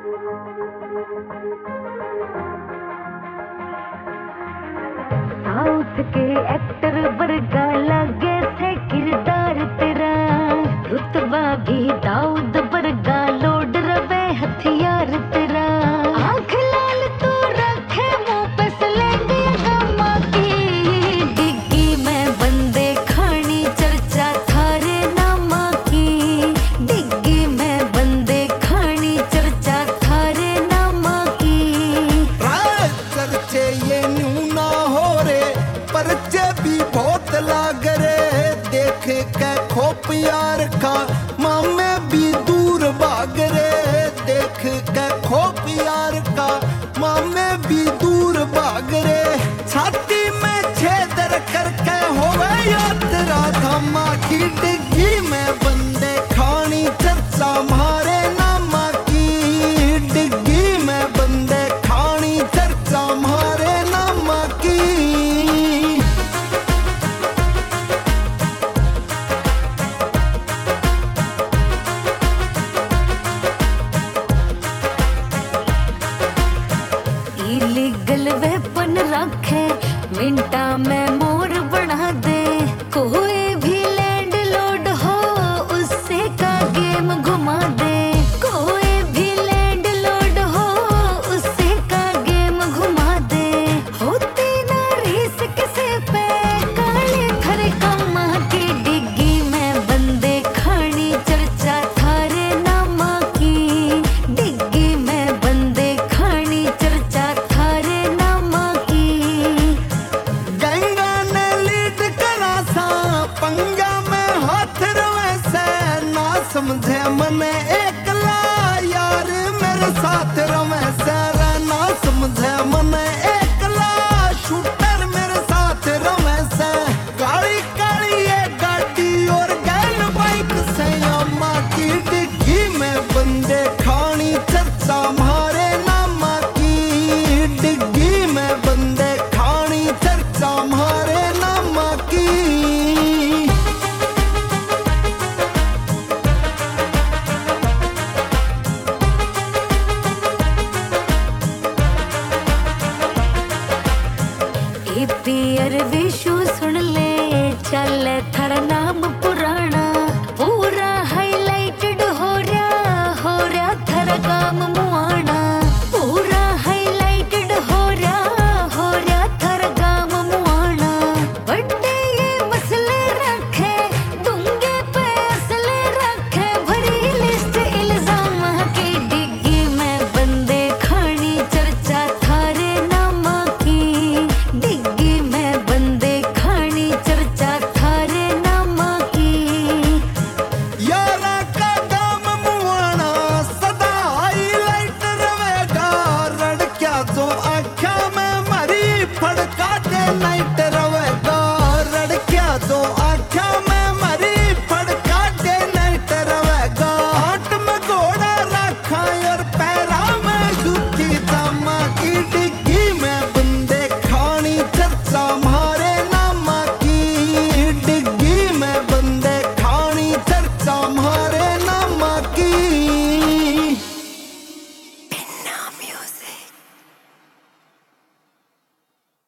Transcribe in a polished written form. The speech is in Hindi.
साउथ के एक्टर वर्गा लगे थे किरदार तेरा, रुतबा भी दाऊद वर्गा, लोड रवे हथियार तेरा। आँख लाल तो रखे मुंह पे सलेंगे गमा की, डिग्गी में बंदे खानी चर्चा थारे नामा की, डिग्गी में बंदे खानी चर्चा थारे नामा की। चर्चे ये न्यू ना हो रे, परचे भी बहुत लाग रे, देखे के खोप यार का